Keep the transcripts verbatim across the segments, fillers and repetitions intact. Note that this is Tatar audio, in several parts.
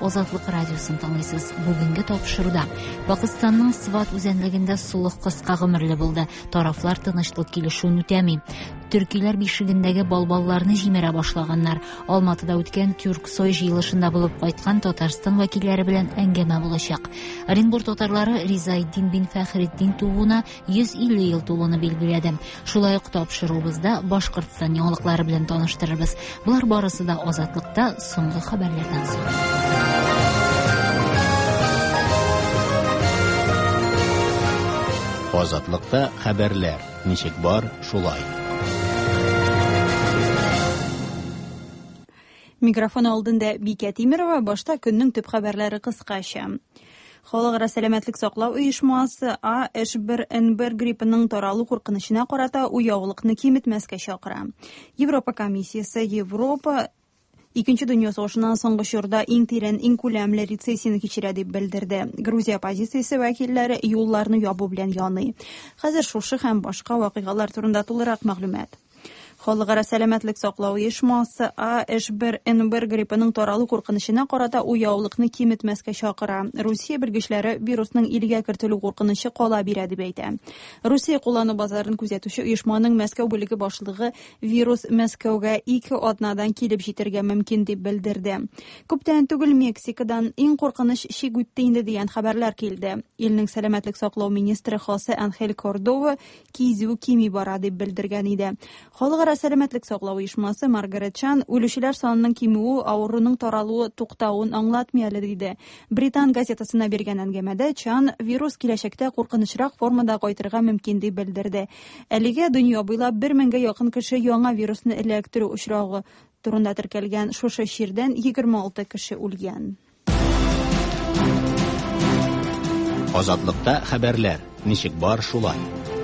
Азатлык радиосын тыңлыйсыз. Бүгенге тапшыруда Пакыстанның Сват үзәнлегендә сулык кыска гомерле булды. Тарафлар тынычлык килешүен үтәми. Төркиләр бишегендәге балбалларны җимерә башлаганнар. Алматыда үткән Тюрксой җыелышында булып кайткан Татарстан вәкилләре белән әңгәмә булачак. Оренбург татарлары Ризаэддин бин Фәхретдин тууына йөз илле ел тууны билгеләде. Шулай ук тапшыруыбызда Башкортстан яңалыклары белән таныштырырбыз. Булар барысы да Азатлыкта соңгы хәбәрләрдән соң. Азатлыкта хәбәрләр. Ничек бар, шулай. Микрофон алдында Бикә Тимерова, башта көннең төп хәбәрләре кыскача. Халыкара сәламәтлек саклау оешмасы А H one N one гриппының таралу куркынычына карата уяулыкны киметмәскә чакыра. Европа комиссиясе Европа Икенче дөнья сугышыннан соңгы чорда иң тирән, иң күләмле рецессияне кичерә дип белдерде. Грузия оппозициясе вәкилләре юлларны ябу белән яный. Хәзер шушы һәм башка вакыйгалар турында тулырак мәгълүмат. Халыкара сәламәтлек саклау оешмасы А H one N one гриппының таралу куркынычына карата уяулыкны киметмәскә чакыра. Русия белгечләре вирусның илгә кертелү куркынычы кала бирә дип әйтә. Русия куллану базарын күзәтүче оешманың Мәскәү бүлеге башлыгы вирус Мәскәүгә ике атнадан килеп җитәргә мөмкин дип белдерде. Күптән түгел Мексикадан иң куркыныч чик үтте инде дигән хәбәрләр килде. Илнең сәламәтлек саклау министры Хосе Анхель Кордова кизү кими бара дип белдергән иде. Халыкара сәламәтлек саклау оешмасы Маргарет Чан үлүчеләр санының кимүе, авыруның таралуы туктавын аңлатмый әле диде. Британ газетасына биргән әңгәмәдә Чан вирус киләчәктә куркынычрак формада кайтырга мөмкин дип белдерде. Әлегә дөнья буйлап бер меңгә якын кеше яңа вирусны эләктерү очрагы турында теркәлгән. Шушы чирдән егерме алты кеше үлгән. Азатлыкта хәбәрләр. Ничек бар, шулай.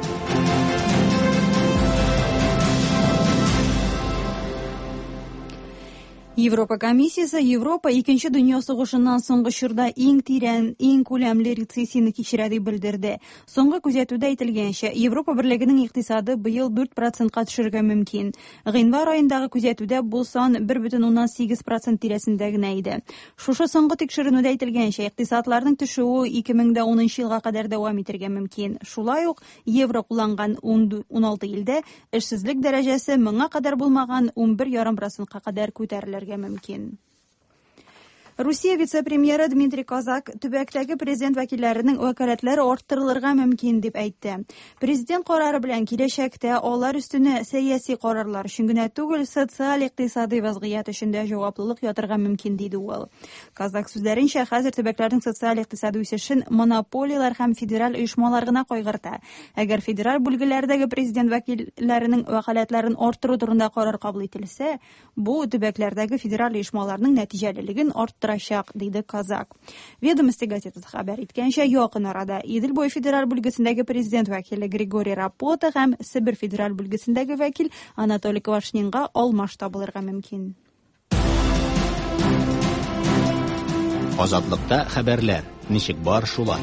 Европа комиссиясе Европа Икенче дөнья сугышыннан соңгы чорда иң тирән, иң күләмле рецессияне кичерә дип белдерде. Соңгы күзәтүдә әйтелгәнчә, Европа берлегенең икътисады быел дүрт процентка төшәргә мөмкин. Гыйнвар аендагы күзәтүдә бу сан бер бөтен уннан сигез процент тирәсендә генә иде. Шушы соңгы тикшеренүдә әйтелгәнчә, икътисадларның төшүе ике мең унынчы елга кадәр дәвам итәргә мөмкин. Шулай ук евро кулланган ун алты илдә эшсезлек дәрәҗәсе меңгә кадәр булмаган ун бер бөтен биш процентка кадәр күтәрелергә мөмкин. Русия вице-премьеры Дмитрий Козак төбәктәге президент вәкилләренең вәкаләтләре арттырылырга мөмкин дип әйтте. Президент карары белән киләчәктә алар үстенә сәяси карарлар өчен генә түгел, социаль-икътисади вазгыять өчен дә җаваплылык ятырга мөмкин диде ул. Козак сүзләренчә, хәзер төбәкләрнең социаль-икътисади үсешен монополиялар һәм федераль оешмалар гына кайгырта. Әгәр федераль бүлгеләрдәге президент вәкилләренең вәкаләтләрен арттыру турында карар кабул ителсә, бу төбәкләрдәге федераль оешмаларның нәтиҗәлелеген арттыра диде Козак. Ведомости газетасы хәбәр иткәнчә, якын арада Идел буе федераль бүлгесендәге президент вәкиле Григорий Рапота һәм Сибир федераль бүлгесендәге вәкил Анатолий Квашнинга алмаш табылырга мөмкин. Азатлыкта хәбәрләр. Ничек бар, шулай.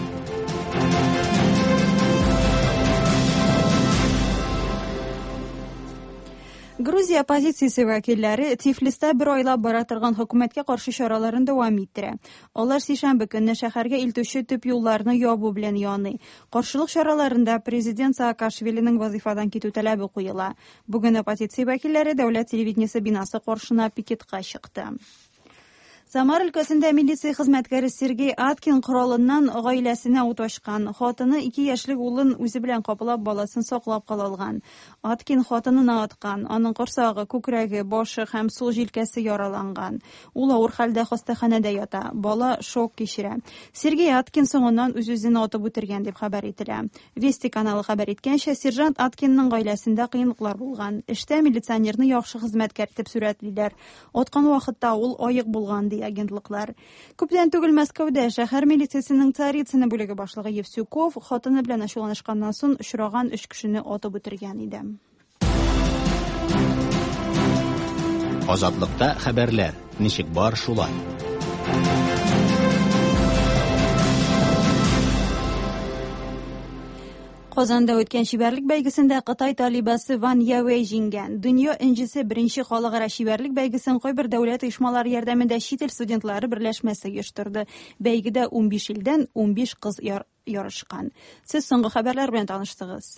Грузия оппозициясе вәкилләре Тифлиста бер айлап бара торган хөкүмәткә каршы чараларын дәвам иттерә. Алар сишәмбе көнне шәһәргә илтүче төп юлларны ябу белән яный. Каршылык чараларында президент Саакашвилинең вазифадан китү таләбе куела. Бүген оппозиция вәкилләре дәүләт телевидениесе бинасы каршына пикетка чыкты. Самар өлкәсендә милиция хезмәткәре Сергей Аткин коралыннан гаиләсенә ут ачкан. Хатыны ике яшьлек улын үзе белән капылап, баласын саклап калалган. Аткин хатынын аткан. Аның корсагы, күкрәге, башы һәм сул җилкәсе яраланган. Ул авыр хәлдә хастаханәдә ята. Бала шок кичерә. Сергей Аткин соңыннан үз-үзен атып үтергән дип хәбәр ителә. Вести каналы хәбәр иткәнчә, сержант Аткинның гаиләсендә кыенлыклар булган. Эштә милиционерны яхшы хезмәткәр дип сүрәтлиләр. Аткан вакытта ул аек булган агентлыклар. Күптән түгел Мәскәүдә шәһәр милициясенең Царицыны бүлеге башлыгы Евсюков хатыны белән ачуланышканнан соң очраган өч кешене атып үтергән иде. Азатлыкта хәбәрләр. Ничек бар, шулай. Казанда үткән шибәрлек бәйгесендә Кытай талибасы Ван Яуэй җиңгән. Дөнья энҗесе беренче халыкара шибәрлек бәйгесен кайбер дәүләт оешмалары ярдәмендә чит ил студентлары берләшмәсе оештырды. Бәйгедә ун биш илдән ун биш кыз яр ярышкан. Сез соңгы хәбәрләр белән таныштыгыз.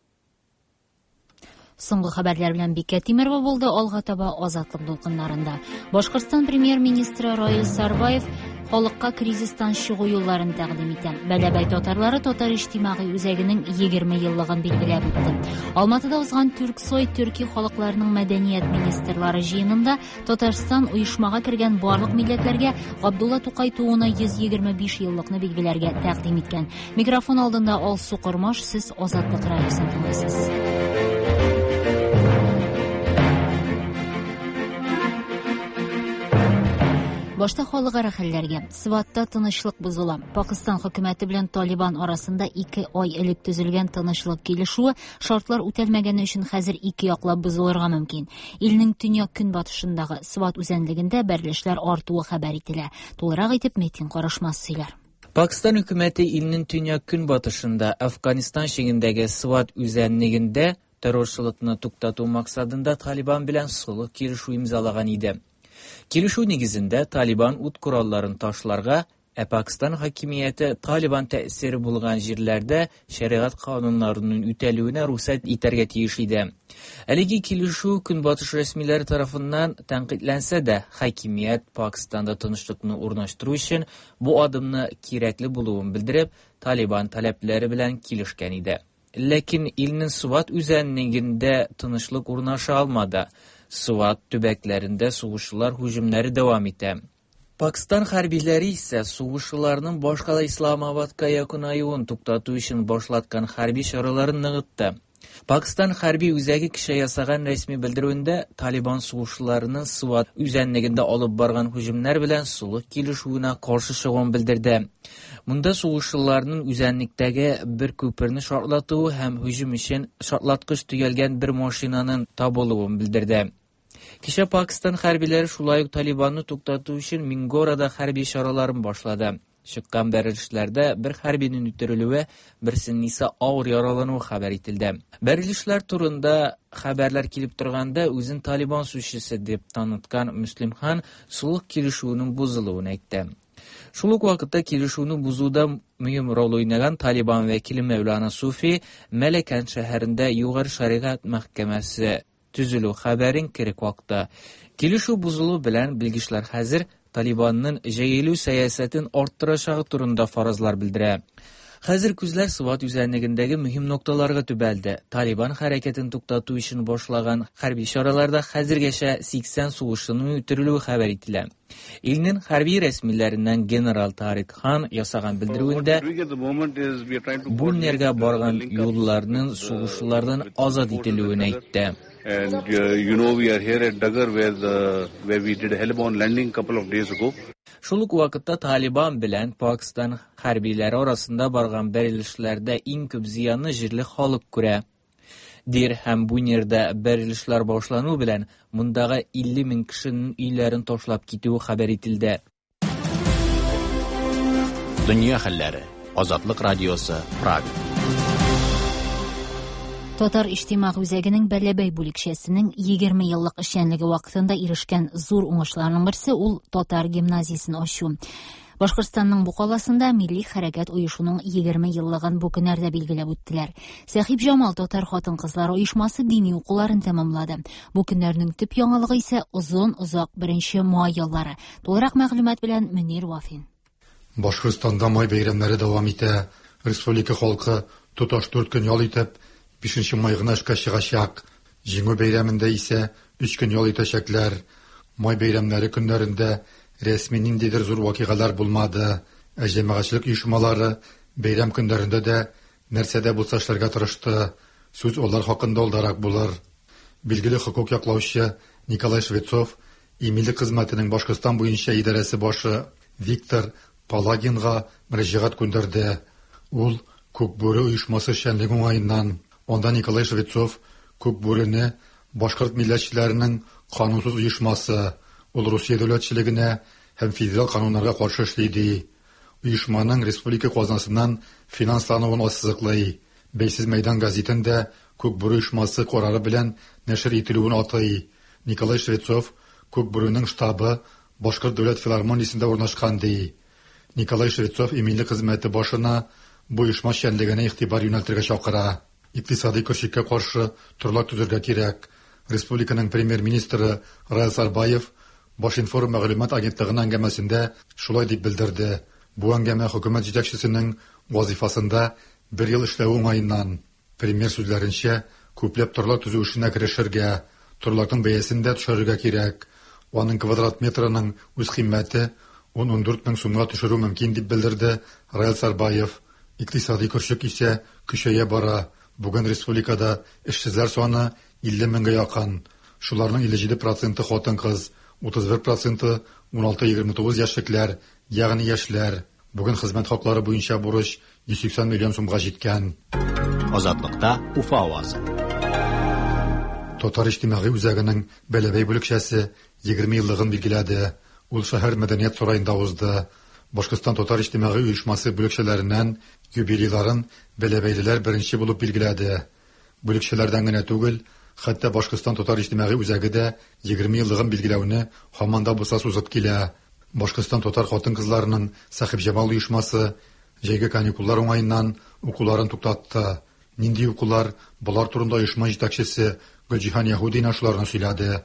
Соңгы хәбәрләр белән Бикә Тимерова булды. Алга таба азатлык дулкыннарында. Башкортстан премьер-министры Раил Сарбаев халыкка кризистан чыгу юлларын тәкъдим итә. Бәләбәй татарлары татар иҗтимагый үзәгенең егерме еллыгын билгеләп үтте. Алматыда узган Түрксой төрки халыкларының мәдәният министрлары җыенында Татарстан оешмага кергән барлык милләтләргә Габдулла Тукай тууына йөз егерме биш еллыкны билгеләргә тәкъдим иткән. Микрофон алдында Алсу Кормаш, сез Азатлык радиосын тыңлыйсыз. Башта халыкара хәлләргә. Сватта тынычлык бозыла. Пакистан хөкүмәте белән Талибан арасында ике ай элек төзелгән тынычлык килешүе шартлар үтәлмәгәне өчен хәзер ике яклап бозылырга мөмкин. Илнең төньяк көнбатышындагы Сват үзәнлегендә бәрелешләр артуы хәбәр ителә. Тулырак итеп Метин Карашмас сөйләр. Пакистан хөкүмәте илнең төньяк көнбатышында Әфганистан шигендәге Сват үзәнлегендә террорчылыкны туктату максатында Талибан белән сулык килешү имзалаган иде. Килешү нигезендә Талибан ут коралларын ташларга, ә Пакистан хакимияте Талибан тәэсире булган җирләрдә шәригать кануннарының үтәлүенә рөхсәт итәргә тиеш иде. Әлеге килешү көнбатыш рәсмиләре тарафыннан тәнкыйтьләнсә дә, хакимият Пакистанда тынычлыкны урнаштыру өчен бу адымны кирәкле булуын белдереп, Талибан таләпләре белән килешкән иде. Ләкин илнең Сват үзәнлегендә тынычлык урнаша алмады. Сват төбәкләрендә сугышчылар һөҗүмнәре дәвам итә. Пакистан хәрбиләре исә сугышчыларның башка Исламабадка якынаюын туктату өчен башлаткан хәрби чараларын ныгытты. Пакистан хәрби үзәге кеше ясаган рәсми белдерүендә Талибан сугышчыларының Сват үзәнлегендә алып барган һөҗүмнәр белән сулык килешүенә каршы чыгуын белдерде. Монда сугышчыларның үзәнлектәге бер күперне шартлатуы һәм һөҗүм өчен шартлаткыч төялгән бер машинаның табылуын белдерде. Кичә Пакистан хәрбиләре шулай ук Талибанны туктату өчен Мингорада хәрби чараларын башлады. Чыккан бәрелешләрдә бер хәрбинең үтерелүе, берсенең исә авыр яралануы хәбәр ителде. Бәрелешләр турында хәбәрләр килеп торганда, үзен Талибан сүзчесе дип таныткан Муслимхан сулык килешүенең бузылуын әйтте. Шул ук вакытта килешүне бузуда мөһим роль уйнаган Талибан вәкиле Мәүлана Суфи Мәләкән шәһәрендә югары шәригать мәхкәмәсе төзелү хәбәрен кирәк вакытта. Килешү бузылу белән белгечләр хәзер Талибанның җәелү сәясәтен арттырачагы турында фаразлар белдерә. Хәзер күзләр Сват үзәнлегендәге мөһим нокталарга төбәлде. Талибан хәрәкәтен туктату өчен башлаган хәрби чараларда хәзергәчә сиксән сугышчының үтерелүе хәбәр ителә. Илнең хәрби рәсмиләреннән генерал Тарик Хан ясаган белдерүендә бу нергә барган юлларның сугышчылардан азат ителүен әйтте. And uh, you know we are here at Dagar where the where we did a heliborne landing couple of days ago. Шул ук вакытта Талибан белән Пакистан хәрбиләре арасында барган бәрелешләрдә иң күп зыянны җирле халык күрә. Дир һәм бу нердә бәрелешләр башлану белән мондагы илле мең кешенең өйләрен ташлап китүе хәбәр ителде. Дөнья хәлләре. Азатлык радиосы, Прага. Татар иҗтимагый үзәгенең Бәләбәй бүлекчәсенең егерме еллык эшчәнлеге вакытында ирешкән зур уңышларның берсе ул татар гимназиясын ачу. Башкортстанның бу каласында милли хәрәкәт оешуның егерме еллыгын бу көннәрдә билгеләп үттеләр. Сәхип Җамал татар хатын-кызлар оешмасы дини укуларын тәмамлады. Бу көннәрнең төп яңалыгы исә озын-озак беренче май еллары. Тулырак мәгълүмат белән Мөнир Вафин. Башкортстанда май бәйрәмнәре дәвам итә. Республика халкы тоташ дүрт көн ял итеп бишенче май гына эшкә чыгачак. Җиңү бәйрәмендә исә өч көн ял итәчәкләр. Май бәйрәмнәре көннәрендә рәсми ниндидер зур вакыйгалар булмады. Ә җәмәгатьчелек оешмалары бәйрәм көннәрендә дә нәрсәдә булса эшләргә тырышты. Сүз алар хакында алдарак булыр. Билгеле хокук яклаучы Николай Швецов имиллек хезмәтенең Башкортстан буенча идарәсе башы Виктор Палагинга мөрәҗәгать күндерде. Ул Күкбүре оешмасы эшчәнлеге уңаеннан. Онда Николай Швецов Күкбүрене башкорт милләтчеләренең канунсыз оешмасы, ул Русия дәүләтчелегенә һәм федераль кануннарга каршы эшли ди. Оешманың республика казнасыннан финанслануын ассызыклый. Бәйсез мәйдан газетында Күк Бүрү оешмасы карары белән нәшер ителүен атый. Николай Швецов Күк Бүрүнең штабы Башкорт дәүләт филармониясендә урнашкан ди. Николай Швецов иминлек хезмәте башына бу оешма эшчәнлегенә игътибар юнәлтергә чакыра. Икътисади көрчеккә каршы торлак төзергә кирәк. Республиканың премьер-министры Раил Сарбаев Башинформ мәгълүмат агентлыгының әңгәмәсендә шулай дип белдерде. Бу әңгәмә хөкүмәт җитәкчесенең вазифасында бер ел эшләү уңаеннан. Премьер сүзләренчә, күпләп торлак төзү эшенә керешергә, торлакның бәясен дә төшерергә кирәк. Аның квадрат метрының үз кыйммәте он дүрт мең сумга төшерү мөмкин дип белдерде Раил Сарбаев. Икътисади көрчек исә көчәя бара. Бүген республикада эшсезләр саны илле меңгә якын. Шуларның илле җиде проценты хатын-кыз, утыз бер проценты он алты егерме тугыз яшьлекләр, ягъни яшьләр. Бүген хезмәт хаклары буенча бурыч йөз сиксән миллион сумга җиткән. Азатлыкта Уфа авазы. Татар иҗтимагый үзәгенең Бәләбәй бүлекчәсе егерме еллыгын билгеләде. Ул шәһәр мәдәният сараенда узды. Башкортстан татар иҗтимагый оешмасы бүлекчәләреннән юбилейларын Бәләбәйлеләр беренче булып билгеләде. Бүлекчәләрдән генә түгел, хәтта Башкортстан татар иҗтимагый үзәге дә егерме еллыгын билгеләүне һаман да булса сузып килә. Башкортстан татар хатын-кызларының Сахиб Җамал оешмасы җәйге каникуллар уңаеннан укуларын туктатты. Нинди укулар? Булар турында оешма җитәкчесе Гөлҗиһан Яһудина шуларны сөйләде.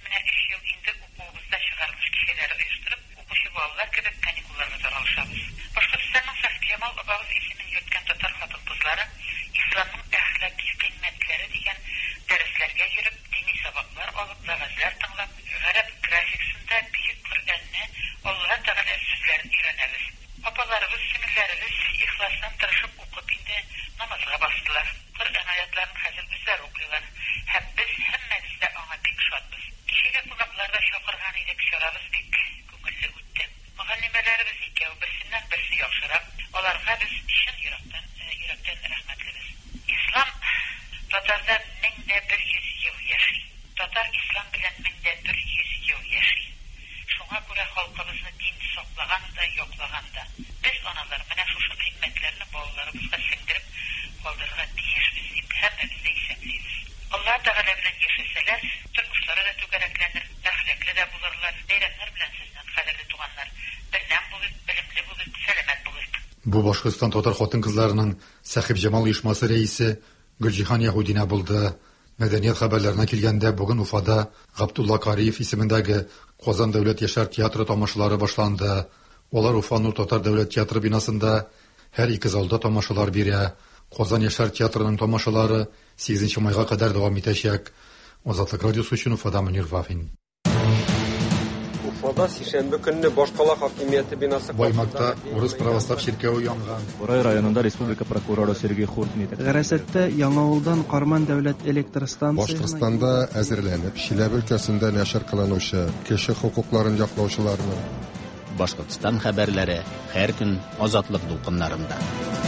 İslamның әхлакый кыйммәтләре дигән дәресләргә йөреп, дини сабаклар алып, вәгазьләр тыңлап, гарәп графикасында бөек Коръәнне, Алла Тәгалә сүзләрен өйрәнәбез. Апаларыбыз, сеңелләребез ихластан тырышып укып инде намазга бастылар. Коръән аятларын хәзер үзләре укыйлар. Һәм без һәммәбез дә аңа бик шатбыз. Кичәгә кунакларга чакырган идек, чарабыз бик күңелле үтте. Мөхәллимәләребез икәү, берсеннән берсе яхшырак. Аларга без чын йөрәктән, йөрәктән рәхмәтлебез. İslam Tatar'da mende bir yüz yıl yaşay. Tatar İslam bilen mende bir yüz yıl yaşay. Şuna göre halkımızı din saklagan da yoklagan da. Biz analar mene şuşu kıymetlerini bağlarımızga singdirip kaldırıga diyişbiz deyip hemmemiz de isepleyiz. Allah Teala bilen yaşasalar, turmuşları da tügereklenir, ahlaklı da bulurlar, beyrenler bilen sizden kaderli tuğanlar. Bilen bulup, bilimli bulup, selamet bulup. Бу Башкортстан татар хатын-кызларының Сахиб Җамал оешмасы рәисе Гөлҗиһан Яһудина булды. Мәдәният хәбәрләренә килгәндә, бүген Уфада Габдулла Кариев исемендәге Казан дәүләт яшьләр театры тамашалары башланды. Алар Уфа Нур татар дәүләт театры бинасында һәр ике залда тамашалар бирә. Казан яшьләр театрының тамашалары сигезенче майга кадәр дәвам итәчәк. Азатлык радиосы өчен Уфада Мөнир Вафин. Уфада сишәмбе көнне башкала хакимияте бинасы Баймакта урыс православ чиркәүе янган. Борай районында республика прокуроры Сергей Хуртин итә. Гәрәсәттә Яңавылдан Карман дәүләт электр станциясе Башкортстанда әзерләнеп, Чиләбе өлкәсендә нәшер кылынучы кеше хукукларын яклаучыларны. Башкортстан хәбәрләре һәр көн азатлык дулкыннарында.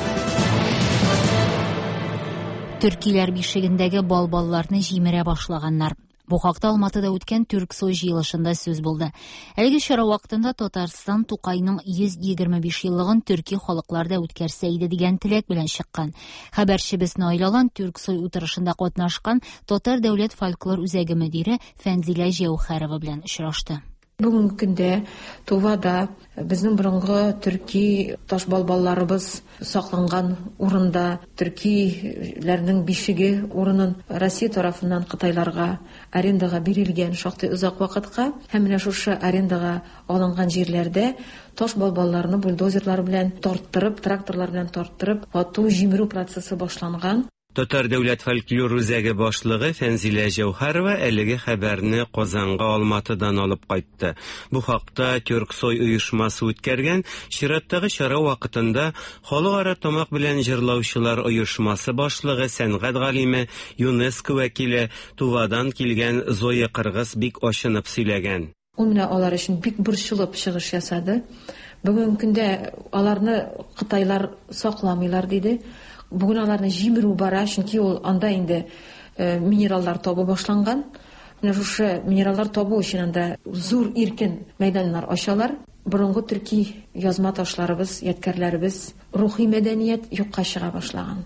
Төркиләр бишегендәге балбалларны җимерә башлаганнар. Бу хакта Алматыда үткән Түрксой җыелышында сүз булды. Әлеге чара вакытында Татарстан Тукайның йөз егерме биш еллыгын төрки халыкларда үткәрсә иде дигән теләк белән чыккан. Хәбәрчебез Наилалан Түрксой утырышында катнашкан Татар дәүләт фольклор үзәге мөдире Фәнзилә Җәүһәрова белән очрашты. Бүгенге көндә Тувада безнең борынгы төрки таш балбалларыбыз сакланган урында төркиләрнең бишеге урынын Россия тарафыннан Кытайларга арендага бирелгән шактый озак вакытка һәм менә шушы арендага алынган җирләрдә таш балбалларны бульдозерлар белән тарттырып, тракторлар белән тарттырып, ату җимерү процессы башланган. Татар дәүләт фольклор үзәге башлыгы Фәнзилә Җәүһәрова әлеге хәбәрне Казанга Алматыдан алып кайтты. Бу хакта Түрксой оешмасы үткәргән чираттагы чара вакытында халыкара тамак белән җырлаучылар оешмасы башлыгы сәнгать галиме ЮНЕСКО вәкиле Тувадан килгән Зоя Кыргыз бик ачынып сөйләгән. Ул менә алар өчен бик борчылып чыгыш ясады. Бүген көндә аларны Кытайлар сакламыйлар диде. Бүген аларны җимерү бара, чөнки ул анда инде минераллар табу башланган. Менә шушы минераллар табу өчен анда зур иркен мәйданнар ачалар. Борынгы төрки язма ташларыбыз, ядкәрләребез, рухи мәдәният юкка чыга башлаган.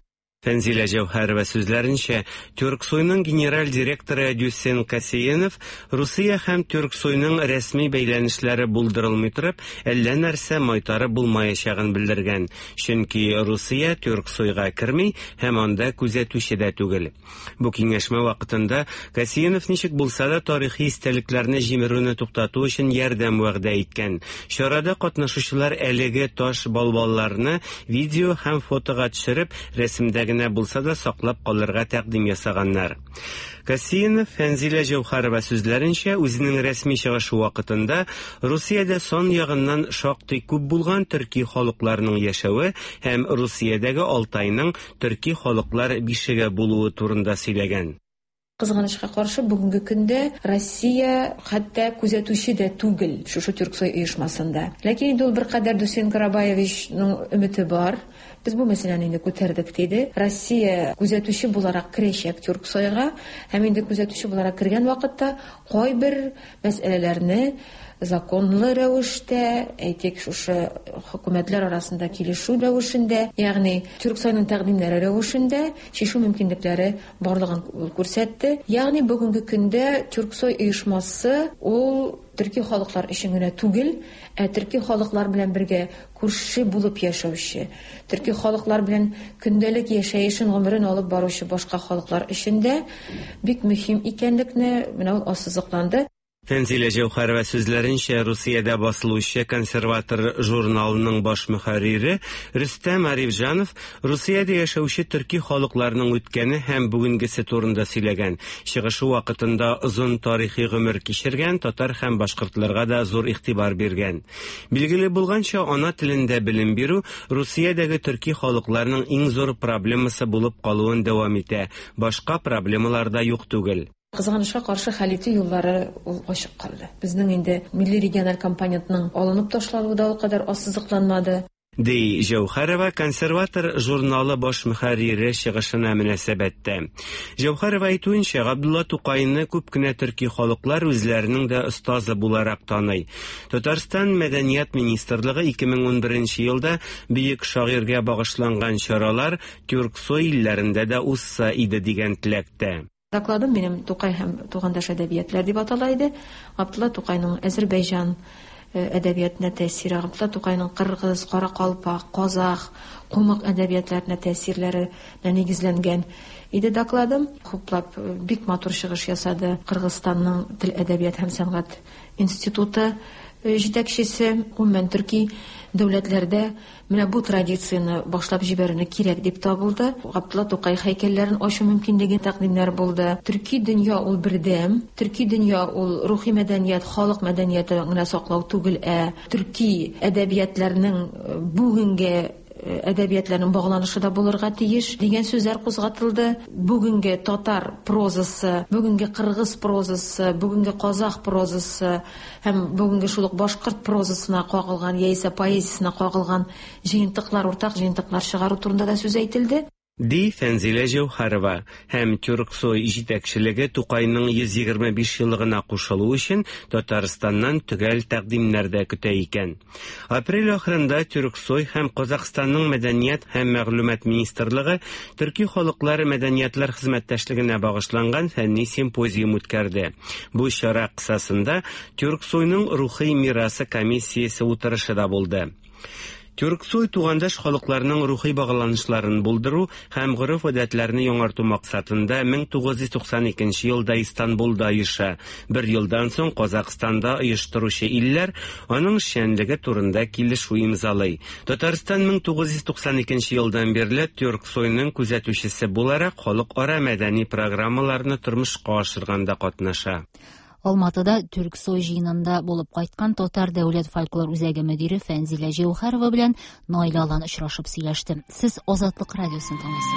Фәнзилә Җәүһәрова сүзләренчә, Тюрксойның генераль директоры Дюсен Касеянов Русия һәм Тюрксойның рәсми бәйләнешләре булдырылмый торып, әллә нәрсә майтары булмаячагын белдергән. Чөнки Русия Тюрксойга керми һәм анда күзәтүче дә түгел. Бу киңәшмә вакытында Касеянов ничек булса да тарихи истәлекләрне җимерүне туктату өчен ярдәм вәгъдә иткән. Чарада катнашучылар әлеге таш балбалларны видео һәм фотога төшереп, рәсемдә генә булса да саклап калырга тәкъдим ясаганнар. Касеянов Фәнзилә Җәүһәрова сүзләренчә, үзенең рәсми чыгышы вакытында Русиядә сон ягыннан шактый күп булган төрки халыкларының яшәве һәм Русиядәге Алтайның төрки халыклар бишеге булуы турында сөйләгән. Кызганычка каршы, бүгенге көндә Россия хәтта күзәтүче дә түгел шушы Тюрксой оешмасында. Ләкин инде ул беркадәр Дусен Карабаевичның өмете бар. Без бу мәсьәләне инде күтәрдек диде. Россия күзәтүче буларак керәчәк Тюрксойга, һәм инде күзәтүче буларак кергән вакытта кайбер мәсьәләләрне законлы рәвештә, әйтик, шушы хөкүмәтләр арасында килешү рәвешендә, ягъни Тюрксойның тәкъдимнәре рәвешендә шишу мөмкинлекләре барлыгын күрсәтте. Ягъни бүгенге көндә Тюрксой оешмасы ул төрки халыклар өчен генә түгел, ә төрки халыклар белән бергә күрше булып яшәүче, төрки халыклар белән көндәлек яшәешен, гомерен алып баручы башка халыклар өчен дә бик мөһим икәнлекне менә ул ассызыкланды. Фәнзилә Җәүһәрова сүзләренчә, Русиядә басылучы консерватор журналының баш мөхәррире Рөстәм Арифҗанов Русиядә яшәүче төрки халыкларның үткәне һәм бүгенгесе турында сөйләгән. Чыгышы вакытында озын тарихи гомер кичергән татар һәм башкортларга да зур игътибар биргән. Билгеле булганча, ана телендә белем бирү Русиядәге төрки халыкларның иң зур проблемасы булып калуын дәвам итә. Башка проблемалар да юк түгел. Кызганычка каршы, хәлите юллары ул ачык калды. Безнең инде милли региональ компонентның алынып ташлануы да ул кадәр ассызыкланмады. Ди Җәүһәрова консерватор журналы баш мөхәррире чыгышына мөнәсәбәттә. Җәүһәрова әйтүенчә, Габдулла Тукайны күп кенә төрки халыклар үзләренең дә остазы буларак таный. Татарстан Мәдәният министрлыгы ике мең унберенче елда бөек шагыйрьгә багышланган чаралар Тюрксой илләрендә дә узса иде дигән теләктә. Докладым минем Тукай һәм тугандаш әдәбиятлар дип атала иде. Габдулла Тукайның Азәрбайҗан әдәбиятына тәэсире, Габдулла Тукайның кыргыз, каракалпак, казах, кумык әдәбиятларына тәэсирләре нигезләнгән иде. Докладым хуплап бик матур чыгыш ясады Кыргызстанның тел, әдәбият һәм сәнгать институты җитәкчесе. Гомумән төрки дәүләтләрдә менә бу традицияны башлап җибәрүне кирәк дип табылды. Габдулла Тукай һәйкәлләрен ачу мөмкинлеге тәкъдимнәр булды. Төрки дөнья ул бердәм, төрки дөнья ул рухи мәдәният, халык мәдәнияте генә саклау түгел, ә төрки әдәбиятларның бүгенге әдәбиятларның багланышы да булырга тиеш дигән сүзләр кузгатылды. Бүгенге татар прозасы, бүгенге кыргыз прозасы, бүгенге казах прозасы һәм бүгенге шулык башкорт прозасына кагылган яисә поэзиясына кагылган җыентыклар, уртак җыентыклар чыгару турында да сүз әйтелде. Ди Фәнзилә Җәүһәрова һәм Тюрксой җитәкчелеге Тукайның йөз егерме биш еллыгына кушылу өчен Татарстаннан төгәл тәкъдимнәр дә көтә икән. Апрель ахырында Тюрксой һәм Казакъстанның Мәдәният һәм мәгълүмат министрлыгы төрки халыклары мәдәниятлар хезмәттәшлегенә багышланган фәнни симпозиум үткәрде. Бу чара кысасында Тюрксойның рухи мирасы комиссиясе утырышы да булды. Тюрксой тугандаш халыкларның рухи багланышларын булдыру һәм гореф-гадәтләрне яңарту максатында мең тугыз йөз туксан икенче елда Истанбулда оеша. Бер елдан соң Казакъстанда оештыручы илләр аның эшчәнлеге турында килешү имзалый. Татарстан мең тугыз йөз туксан икенче елдан бирле Тюрксойның күзәтүчесе буларак халыкара мәдәни программаларны тормышка ашырганда катнаша. Алматыда Тюрксой җыенында булып кайткан Татар дәүләт фольклор үзәге мөдире Фәнзилә Җәүһәрова белән Наил Алан очрашып сөйләште. Сез Азатлык радиосын тыңлыйсыз.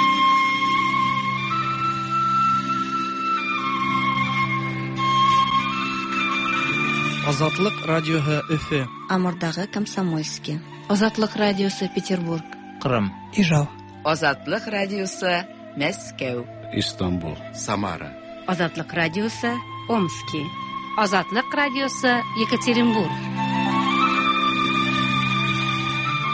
Азатлык радиоһы Өфе. Амурдагы Комсомольский. Азатлык радиосы Петербург. Кырым. Ижау. Азатлык радиосы Мәскәү. Истанбул. Самара. Азатлык радиосы Омский. Азатлык радиосы Екатеринбург.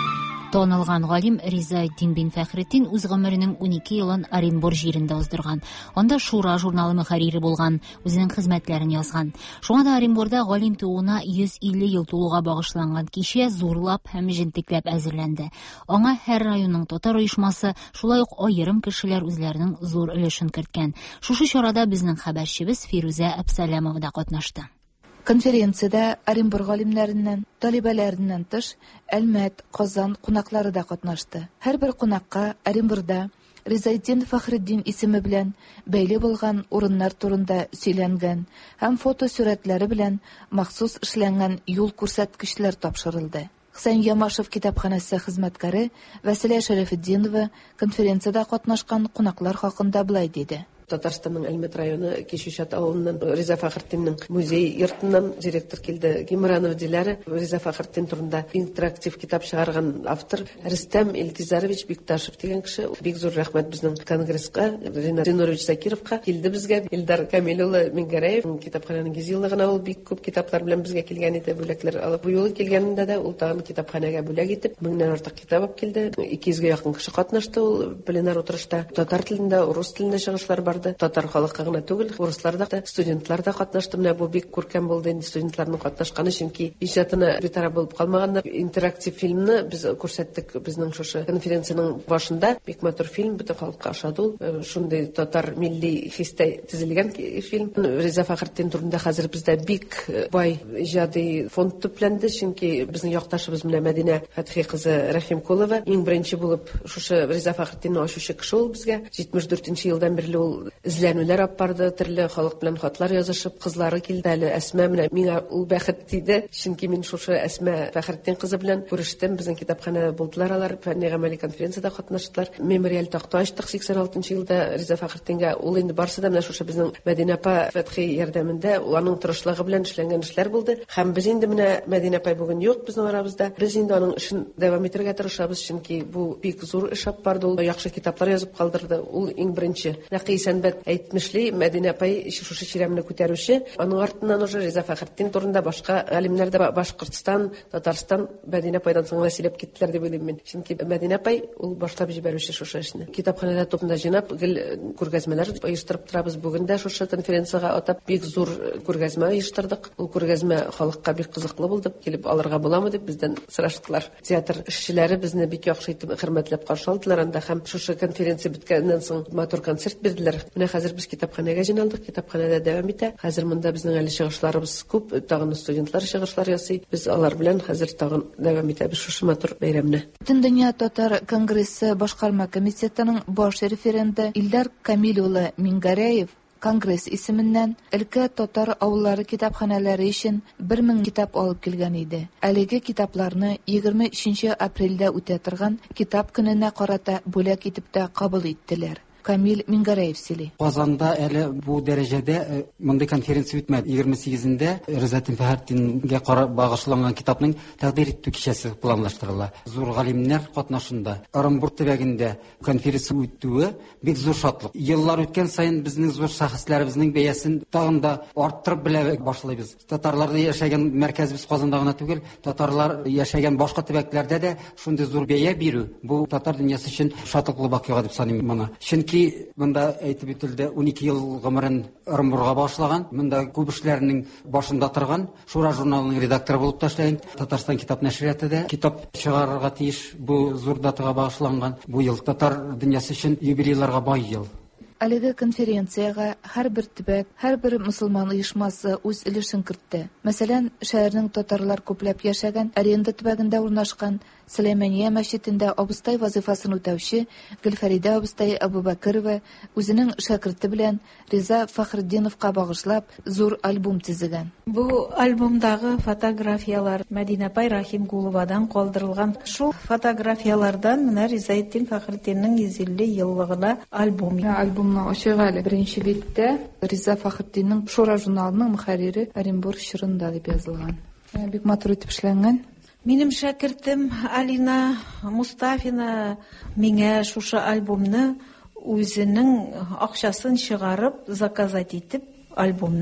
Танылган галим Ризаэтдин бин Фәхретдин үз гомеренең унике елын Оренбур җирендә уздырган. Анда Шура журналы мөхәррире булган, үзенең хезмәтләрен язган. Шуңа да Оренбурда галим тууына йөз илле ел тулуга багышланган кичә зурлап һәм җентекләп әзерләнде. Аңа һәр районның татар оешмасы, шулай ук аерым кешеләр үзләренең зур өлешен керткән. Шушы чарада безнең хәбәрчебез Фирүзә Әбсәләмова да катнашты. Конференцияда Оренбур галимнәреннән, талибәләреннән тыш, Әлмәт, Казан кунаклары да катнашты. Һәрбер кунакка Оренбурда Ризаэтдин Фәхретдин исеме белән бәйле булган урыннар турында сөйләнгән һәм фотосурәтләре белән махсус эшләнгән юл күрсәткечләр тапшырылды. Хәсән Ямашев китапханәсе хезмәткәре Вәсилә Шәрәфетдинова конференцияда катнашкан кунаклар хакында булай диде. Татарстанның Әлмәт районы Кешүшат авылыннан Риза Фәхретдинның музей йортыннан директор килде. Гимранов диләре Риза Фәхретдин турында интерактив китап чыгарган автор Рөстәм Илтизарович Бикташев дигән кеше. Бик зур рәхмәт безнең конгресска, Ринат Зинурович Закировка килде безгә. Илдар Камил улы Мингәрәев китапханәнең гизиллыгына ул бик күп китаплар белән безгә килгән иде, бүләкләр алып. Бу юлы килгәнендә дә ул тагын китапханәгә бүләк итеп, меңнән артык китап алып килде. ике йөзгә якын кеше катнашты ул пленар утырышта. Татар телендә, рус телендә чыгышлар барды. Татар халыкка гына түгел, урыслар да, студентлар да катнашты. Менә бу бик күркәм булды инде студентларның катнашканы, чөнки иҗатына битараф булып калмаганнар. Интерактив фильмны без күрсәттек безнең шушы конференциянең башында. Бик матур фильм, бөтен халыкка ошады ул. Шундый татар милли хистә төзелгән фильм. Риза Фәхретдин турында хәзер бездә бик бай иҗади фонд төпләнде, чөнки безнең якташыбыз менә Мәдинә Фәтхи кызы Рәхимкулова иң беренче булып шушы Риза Фәхретдинне ачучы кеше ул безгә. җитмеш дүртенче елдан бирле ул эзләнүләр алып барды, төрле халык белән хатлар язышып, кызлары килде әле. Әсмә менә миңа ул бәхет тиде, чөнки мин шушы Әсмә Фәхретдин кызы белән күрештем. Безнең китапханәдә булдылар алар, фәнни-гамәли конференцияда катнаштылар. Мемориаль такта ачтык сиксән алтынчы елда Риза Фәхретдингә. Ул инде барсы да менә шушы безнең Мәдинә апа Фәтхи ярдәмендә аның тырышлыгы белән эшләнгән эшләр булды. Һәм без инде менә Мәдинә апа бүген юк безнең арабызда. Без инде аның эшен дәвам итәргә тырышабыз, чөнки бу бик зур эш алып барды. Ул яхшы китаплар язып калдырды. Ул иң беренче Нәкый Сәнбәт әйтмешли Мәдинә апай шушы чирамны күтәрүче. Аның артыннан уже Риза Фәхретдин турында башка галимнәр дә Башкортстан, Татарстан Мәдинә апайдан соң вәсиләп киттеләр дип уйлыйм мин. Чөнки Мәдинә апай ул башлап җибәрүче шушы эшне. Китапханәдә топында җыйнап гел күргәзмәләр оештырып торабыз. Бүген дә шушы конференцияга атап бик зур күргәзмә оештырдык. Ул күргәзмә халыкка бик кызыклы булды. Килеп алырга буламы дип бездән сораштылар. Театр эшчеләре безне бик яхшы итеп хөрмәтләп каршы алдылар анда һәм шушы конференция биткәннән соң матур концерт бирделәр. Менә хәзер без китапханәгә җыйналдык, китапханәдә дәвам итә. Хәзер монда безнең әле чыгышларыбыз күп, тагын студентлар чыгышлар ясый. Без алар белән хәзер тагын дәвам итәбез шушы матур бәйрәмне. Бөтен дөнья татар конгрессы башкарма комитетының баш референты Илдар Камил улы Мингәрәев Конгресс исеменнән өлкә татар авыллары китапханәләре өчен бер мең китап алып килгән иде. Әлеге китапларны егерме өченче апрельдә үтә торган китап көненә карата бүләк итеп тә кабул иттеләр. Камил Мингәрәев сөйли. Казанда әле бу дәрәҗәдә мондый конференция үтмәде. егерме сигезендә Ризаэтдин Фәхретдингә багышланган китапның тәкъдир итү кичәсе планлаштырыла. Зур галимнәр катнашында Оренбур төбәгендә конференция үтүе бик зур шатлык. Еллар үткән саен безнең зур шәхесләребезнең бәясен тагын да арттырып белә башлыйбыз. Татарларда яшәгән мәркәзебез Казанда гына түгел, татарлар яшәгән башка төбәкләрдә дә шундый зур бәя бирү бу татар дөньясы өчен шатлыклы вакыйга дип саныйм моны. Ки монда әйтеп ителде унике ел гомерен Оренбурга башлаган, монда күп эшләрнең башында торган, Шура журналының редакторы булып та эшләгән, Татарстан китап нәшриятында китап чыгарырга тиеш бу зур датага багышланган. Бу ел татар дөньясы өчен юбилейларга бай ел. Әлеге конференцияга һәрбер төбәк, һәрбер мусульман оешмасы үз өлешен кертте. Мәсәлән, шәһәрнең татарлар күпләп яшәгән Аренда төбәгендә урнашкан Сөләймания мәчетендә абыстай вазифасын үтәүче Гөлфәридә абыстай Абубакырова үзенең шәкерте белән Риза Фәхретдиновка багышлап зур альбом төзегән. Бу альбомдагы фотографиялар Мәдинә апай Рәхимкуловадан калдырылган. Шул фотографиялардан менә Ризаэтдин Фәхретдиннең йөз илле еллыгына альбом. Альбомны ачыга әле беренче биттә Риза Фәхретдиннең Шура журналының мөхәррире Оренбур чорында дип язылган. Бик матур итеп эшләнгән. Минем шәкертем Алина Мустафина миңа шушы альбомны үзенең акчасын чыгарып заказать итеп альбомны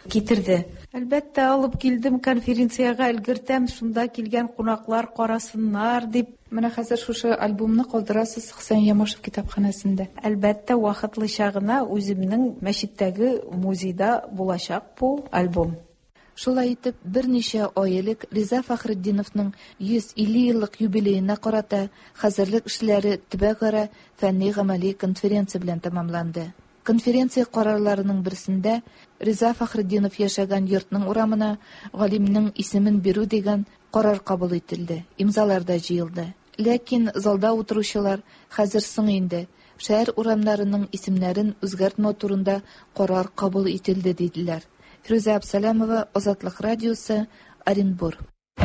китерде. Әлбәттә, алып килдем конференцияга өлгертәм, шунда килгән кунаклар карасыннар дип. Менә хәзер шушы альбомны калдырасыз Хөсән Ямашев китапханәсендә. Әлбәттә, вакытлыча гына үземнең мәчеттәге музейда булачак бу альбом. Шулай итеп, берничә ай элек Риза Фәхретдиновның йөз илле еллык юбилеена карата хәзерлек эшләре төбәкара фәнни-гамәли конференция белән тәмамланды. Конференция карарларының берсендә Риза Фәхретдинов яшәгән йортның урамына галимнең исемен бирү дигән карар кабул ителде. Имзалар да җыелды. Ләкин залда утыручылар хәзер соң инде шәһәр урамнарының исемнәрен үзгәртмәү турында карар кабул ителде диделәр. Фируза Абсалямова, Азатлык радиосы, Оренбург.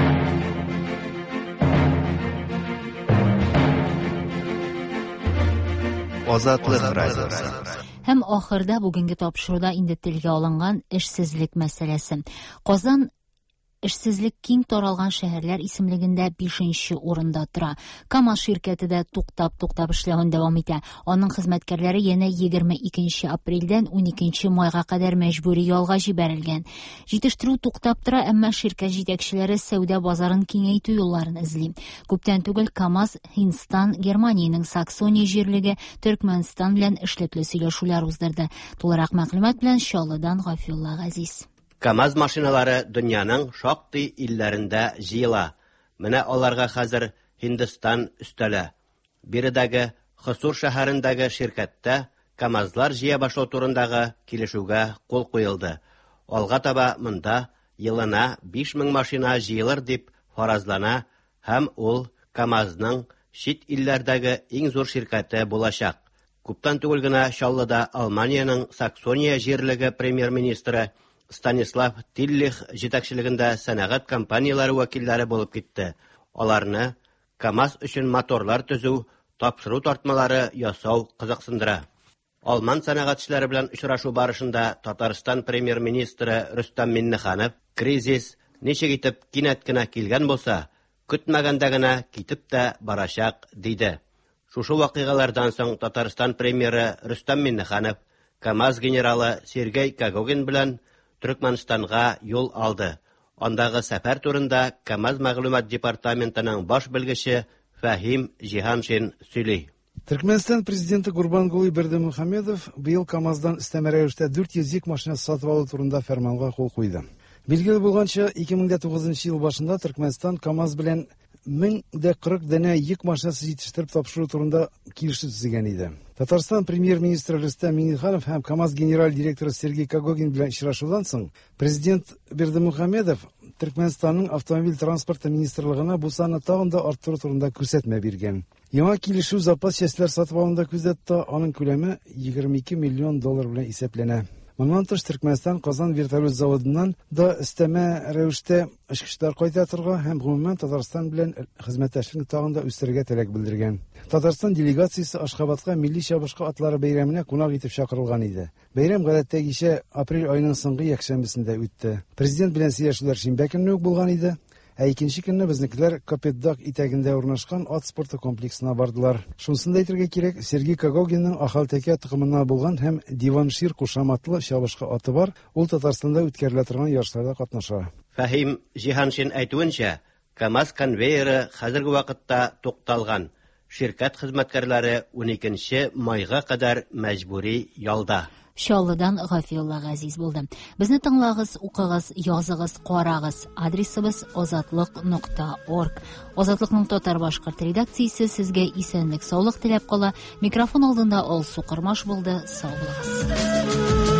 Азатлык радиосы. Һәм ахырда бүгенге тапшыруда инде телгә алынган эшсезлек мәсьәләсе. Казан эшсезлек киң таралган шәһәрләр исемлегендә бишенче урында тора. КАМАЗ ширкәте дә туктап-туктап эшләвен дәвам итә. Аның хезмәткәрләре янә егерме икенче апрельдән уникенче майга кадәр мәҗбүри ялга җибәрелгән. Җитештерү туктап тора, әмма ширкәт җитәкчеләре сәүдә базарын киңәйтү юлларын эзли. Күптән түгел КАМАЗ Һиндстан, Германиянең Саксония җирлеге Төркмәнстан белән эшлекле сөйләшүләр уздырды. Тулырак мәгълүмат белән Чаллыдан Гафиулла Газиз. КАМАЗ машиналары дөньяның шактый илләрендә җыела. Менә аларга хәзер Һиндстан өстәлә. Биредәге Хосур шәһәрендәге ширкәттә КАМАЗлар җыя башлау турындагы килешүгә кул куелды. Алга таба монда елына биш мең машина җыелыр дип фаразлана һәм ул КАМАЗның чит илләрдәге иң зур ширкәте булачак. Күптән түгел генә Чаллыда Алманиянең Саксония җирлеге премьер-министры Станислав Тиллих җитәкчелегендә сәнәгать компанияләре вәкилләре булып китте. Аларны КАМАЗ өчен моторлар төзү, тапшыру тартмалары ясау кызыксындыра. Алман сәнәгатьчеләре белән очрашу барышында Татарстан премьер-министры Рөстәм Миннеханов кризис ничек итеп кинәт кенә килгән булса, көтмәгәндә генә китеп тә барачак диде. Шушы вакыйгалардан соң Татарстан премьеры Рөстәм Миннеханов КАМАЗ генералы Сергей Кагогин белән Төркмәнстанга юл алды. Андагы сәфәр турында КАМАЗ мәгълүмат департаментының баш белгече Фәһим Җиһаншин сөйли. Төркмәнстан президенты Гурбангулы Бердимөхәммәдов быел КАМАЗдан өстәмә рәвештә дүрт йөз йөк машинасы сатып алу турында фәрманга кул куйды. Билгеле булганча, ике мең тугызынчы ел башында Төркмәнстан КАМАЗ белән мең кырык дәнә йөк машинасы җитештереп тапшыру турында килешү төзегән иде. Татарстан премьер-министры Рөстәм Миңнеханов һәм КАМАЗ генераль директоры Сергей Кагогин белән очрашудан соң президент Бердимөхәммәдов Төркмәнстанның автомобиль транспорты министрлыгына бу санны тагын да арттыру турында күрсәтмә биргән. Яңа килешү запас частьләр сатып алуында күзәтте, аның күләме егерме ике миллион доллар белән исәпләнә. Моннан тыш Төркмәнстан Казан вертолет заводыннан да өстәмә рәвештә эшкычлар кайтартырга һәм гомумән Татарстан белән хезмәттәшлекне тагын да үстерергә теләк белдергән. Татарстан делегациясе Ашхабадка милли чабышкы атлары бәйрәменә кунак итеп чакырылган иде. Бәйрәм гадәттәгечә апрель аеның соңгы якшәмбесендә үтте. Президент белән сөйләшүләр шимбә көнне үк булган иде. Ә икенче көнне безнекеләр Копетдаг итәгендә урнашкан ат спорты комплексына бардылар. Шунсында әйтергә кирәк, Сергей Кагогинның Ахалтәкә тукымыннан булган һәм Диваншир кушаматлы чабышкы аты бар. Ул Татарстанда үткәрелә торган ярышларда катнаша. Фәһим Җиһаншин әйтүенчә, КАМАЗ конвейеры хәзерге вакытта тукталган. Ширкәт хезмәткәрләре уникенче майга кадәр мәҗбүри ялда. Чаллыдан Гафиулла Газиз булды. Безне тыңлагыз, укыгыз, языгыз, карагыз. Адресыбыз азатлык нокта орг. Азатлыкның татар башкорт редакциясе сезгә исәнлек, саулык теләп кала. Микрофон алдында Алсу Кырмаш булды. Сау булыгыз.